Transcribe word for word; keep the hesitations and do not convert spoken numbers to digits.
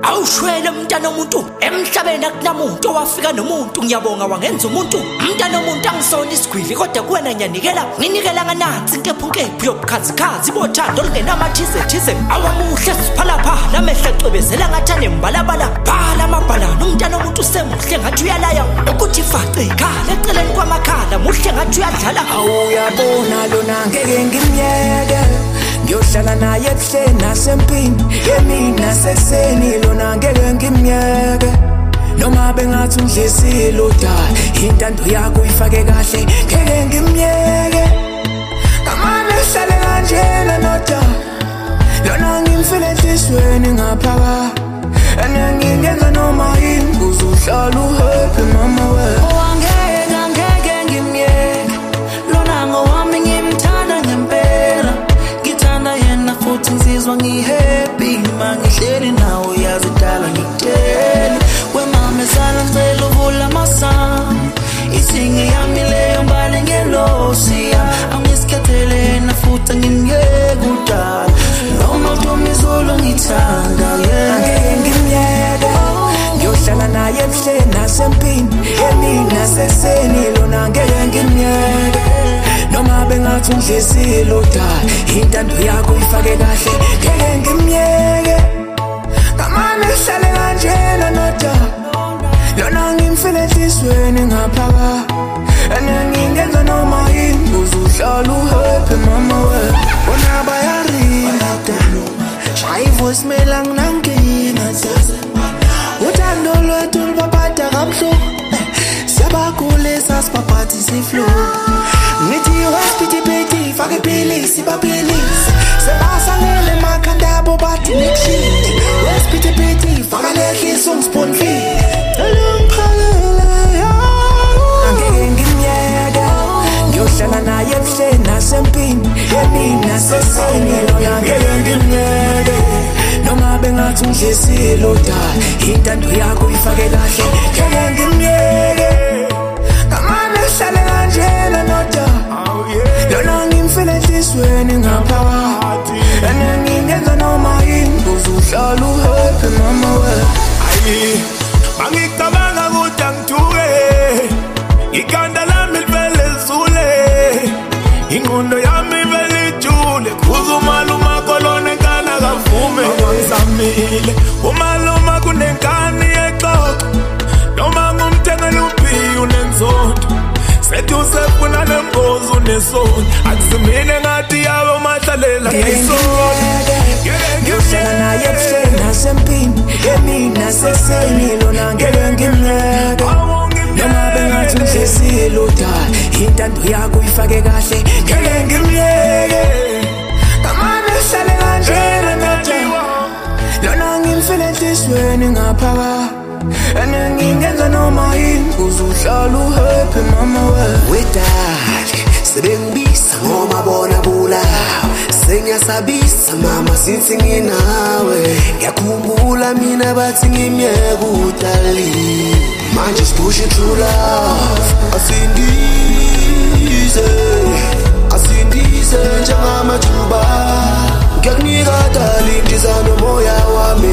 awushwele mntana omuntu emhlabeni akunamuntu owafika nomuntu ngiyabonga wangenza umuntu mntana omuntu angisona isigwili kodwa kuwena ngiyanikela nginikela nganathi inkepho nkepho yobukhazikhazi bothando olungenamathize thize awamuhle siphalapha lamehla ecwebezela ngathane mbalabala phala amabhalana umntana omuntu usemuhle ngathi uyalaya ukuthi face ikhala eceleni kwamakhala muhle ngathi uyadlala awuyabona lona ngeke ngimyeke ngiyohlala naye ebuhleni nasempini yemina seseni lona ngeke ngimyeke noma bengathi undlesile udala intando yakho uyifake kahle ngeke ngimyeke kamane hlale kanjena nodala lona ngimfile enhlizweni ngaphakathi anengingenza noma yini kuze uhlale uhappy mama we owangeke ngeke ngimyeke lona ngowami ngimthanda ngempela ngithanda yena futhi ngizizwa ngihappy mangihleli nawe yazidala ngikutshela wemama sala ngicela uvula amasango isinge yami leyo mbale ngelosi angisikhethele yena futhi ngimyeke udala noma uthoma izolo ngithanda ngeke ngimyeke ngiyohlala naye ebuhleni nasempini yemina seseni lona ngeke ngimyeke noma bengathi undlesile udala intando yakho uyifake kahle ngeke ngimyeke kamane hlale kanjena nodala lona ngimfile enhlizweni ngaphakathi anengingenza noma yini kuze uhlale uhappy mama we bona bayarinda shaya ivoicemail anginankinga uthando lwethu lubaphatha kabuhlungu siyabakhulisa sibaphathisa iflow ngithi hospitality fake iphilisi baphilisi sebasangele emakhanda abo bathi nekushit hospitality fake lehlisa umspoon feed angeke ngimyeke ngiyohlala naye ebuhleni nasempini yemina seseni lona ngeke ngimyeke noma bengathi undlesile udala intando yakho uyifake kahle ngeke ngimyeke kamane hlale kanjena nodala lona ngimfile enhlizweni ngaphakathi anengingenza noma yini kuze uhlale uhappy mama we ayi mangicabanga ukuthi angithuke ikhanda lami livele lisule ingqondo yami ivele ijule kuze umaluma kolona enkana kavume ngizamile umaluma kunenkani exoxa noma ngumthengela uphiyo nenzondo sethu sefuna nembozo nesoni akusimine ngathi yawe mahlalela ngisona ngiyohlala naye ebuhleni nasempini yemina seseni lona ngeke ngimyeke noma bengathi undlesile udala intando yakho uyifake kahle ngeke ngimyeke kamane hlale kanjena nodala lona ngimfile enhlizweni ngaphakathi anengingenza noma yini kuze uhlale uhappy mama we wedali sebengibisa ngoma bona bulawa sengiyasabisa mama since nginawe ngiyakhumbula mina bathi ngimyeke udali manje sipushing through love asindize asindize njengamajuba ngiyakunika dali ndizana moya wami